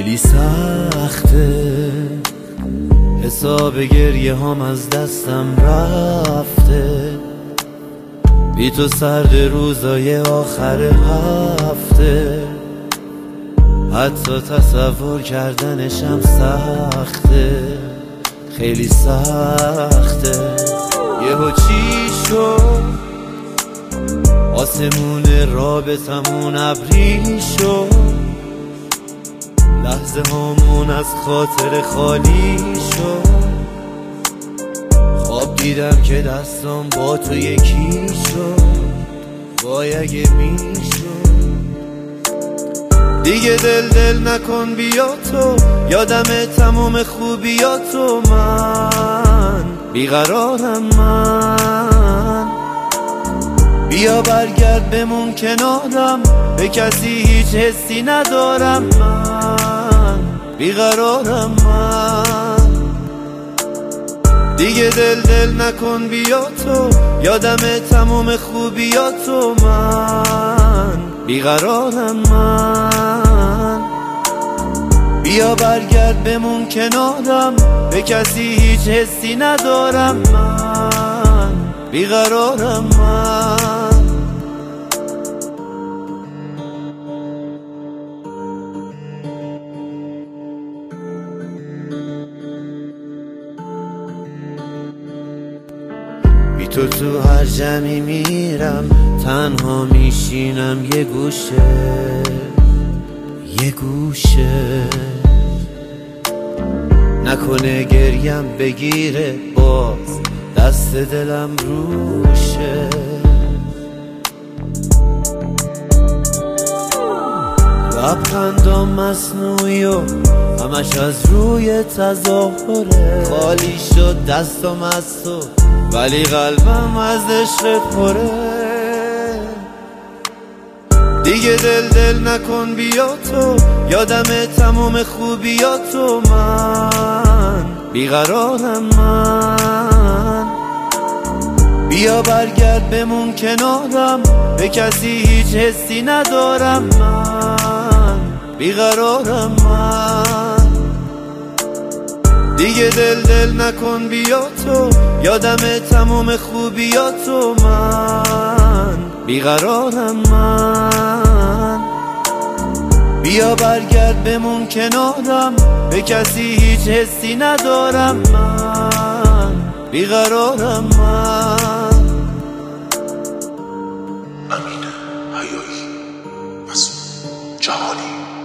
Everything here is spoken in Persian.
خیلی سخته، حساب گریه هام از دستم رفته، بی تو سرد روزای آخر هفته، حتی تصور کردنشم سخته، خیلی سخته. یهو چی شد آسمون رابطمون ابری شد، لحظه هامون از خاطر خالی شد، خواب دیدم که دستم با تو یکی شد، وای اگه میشد. دیگه دل نکن بیا تو، یادم تموم خوبیاتو، من بیقرارم، من بیا برگرد بمون کنارم، به کسی هیچ حسی ندارم، من بیقرارم، من دیگه دل نکن بیا تو، یادم تموم خوبیاتو، من بیقرارم، من بیا برگرد بمون کنارم، به کسی هیچ حسی ندارم، من بیقرارم، من بی تو هر جمعی میرم، تنها میشینم یه گوشه، نکنه گریم بگیره باز دست دلم روشه، لبخندم مصنوعی و همش از روی تظاهره، خالی شد دستم از تو ولی قلبم از عشقت پره. دیگه دل نکن بیا تو، یادم تموم خوبیاتو، من بیقرارم، من بیا برگرد بمون کنارم، به کسی هیچ حسی ندارم، من بیقرارم، من دیگه دل نکن بیا تو، یادم تموم خوبیاتو، من بیقرارم، من بیا برگرد بمون کنارم، به کسی هیچ حسی ندارم، من بیقرارم، من امین حیایی، مسعود جهانی.